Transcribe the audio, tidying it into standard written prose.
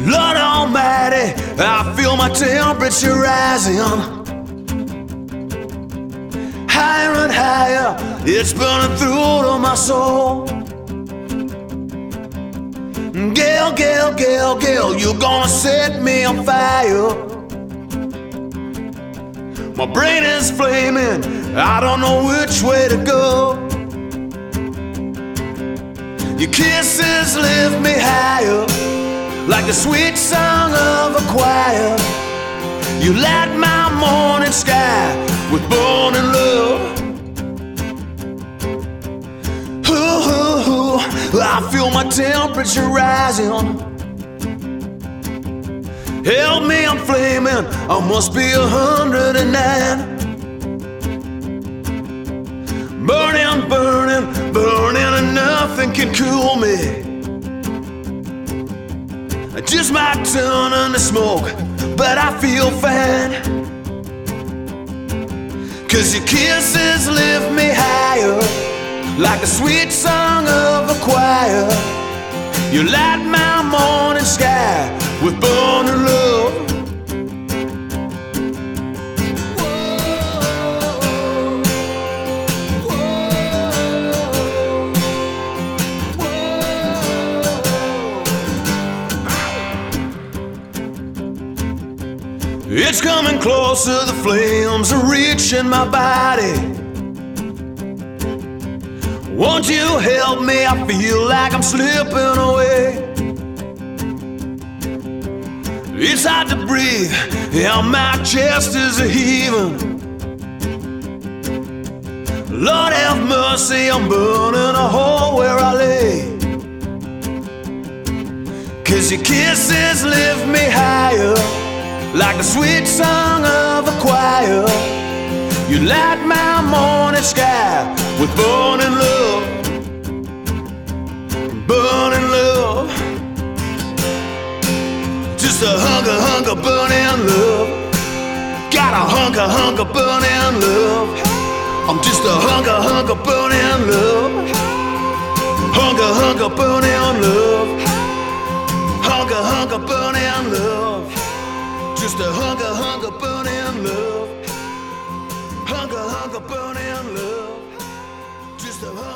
Lord Almighty, I feel my temperature rising. Higher and higher, it's burning through to my soul. Gale, gale, gale, gale, you're gonna set me on fire. My brain is flaming, I don't know which way to go. Your kisses lift me higher, like the sweet song of a choir. You light my morning sky with burning love. Ooh, ooh, ooh, I feel my temperature rising. Help me, I'm flaming, I must be 109. Burning, burning, burning, and nothing can cool me. I just might turn into smoke, but I feel fine. 'Cause your kisses lift me higher, like the sweet song of a choir. You light my morning sky with burning love. It's coming closer, the flames are reaching my body. Won't you help me? I feel like I'm slipping away. It's hard to breathe, yeah, my chest is heaving. Lord have mercy, I'm burning a hole where I lay. 'Cause your kisses lift me higher, like the sweet song of a choir. You light my morning sky with burning love. Burning love. Just a hunker, hunker, burning love. Got a hunker, hunker, burning love. I'm just a hunker, hunker, burning love. Hunker, hunker, burning love. Hunker, hunker, burning love. Just a hunker, hunker, burning love. Hunker, hunker, burning love. Just a hunker.